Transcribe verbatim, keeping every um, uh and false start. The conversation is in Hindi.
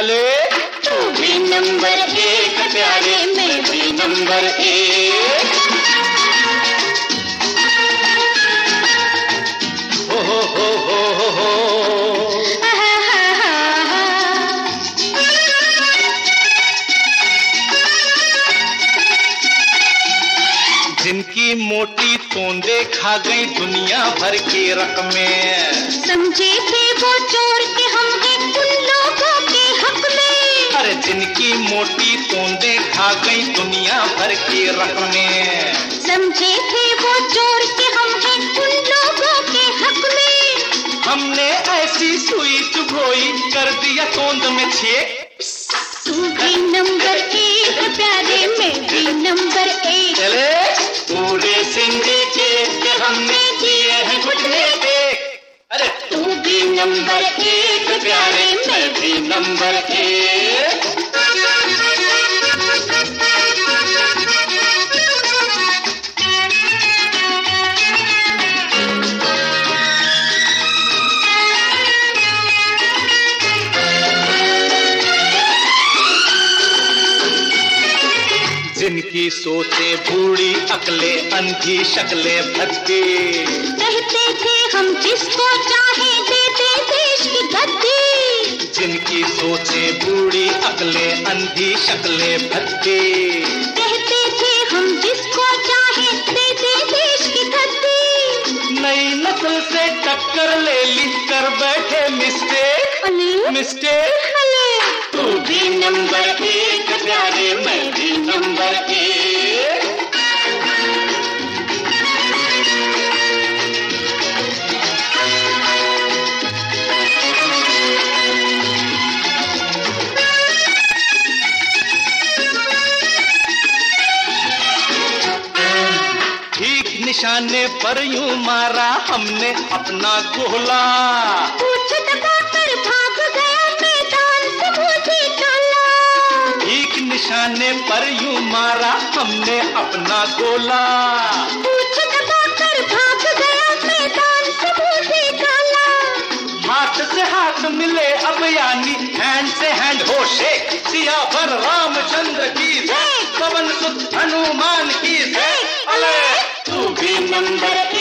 अले तू भी नंबर एक प्यारे, मैं भी नंबर एक। हो हो हो हो हो जिनकी मोटी तोंदे खा गई दुनिया भर की रकमें, समझे थे वो चोर के हम हैं उन लोगों के हक में। अरे जिनकी मोटी तोंदे खा गई दुनिया भर की रकमें, समझे थे वो चोर के हम हैं उन लोगों के हक में। हमने ऐसी सुई चुभोई कर दिया तोंद में छेद। तू भी नंबर एक प्यारे, मैं भी नंबर एक। चले पूरे सिंडिकेट के हमने दिए हैं घुटने टेक। अरे तू भी नंबर एक प्यारे, मैं भी नंबर एक। जिनकी सोचे बूढ़ी अकले अंधी शक्ले भद्दी, कहते थे हम जिसको चाहे देते देश की गद्दी। जिनकी सोचे बूढ़ी अकले अंधी शक्ले भद्दी, कहते थे हम जिसको चाहे देते देश की गद्दी। नई नस्ल से टक्कर ले ली कर बैठे मिस्टेक मिस्टेक। तू भी नंबर एक प्यारे, मैं भी नंबर एक। ठीक निशाने पर यूं मारा हमने अपना गोला, पूछ दबाकर भाग गया मैदान से मुझे डाला। ठीक निशाने पर यूं मारा हमने अपना गोला, पूछ दबाकर भाग गया मैदान से मुझे डाला। हाथ से हाथ मिले अब यानी हैंड से हैंड हो शेक। सियावर रामचंद्र की जय, पवन सुत हनुमान की जय। अले तू भी नंबर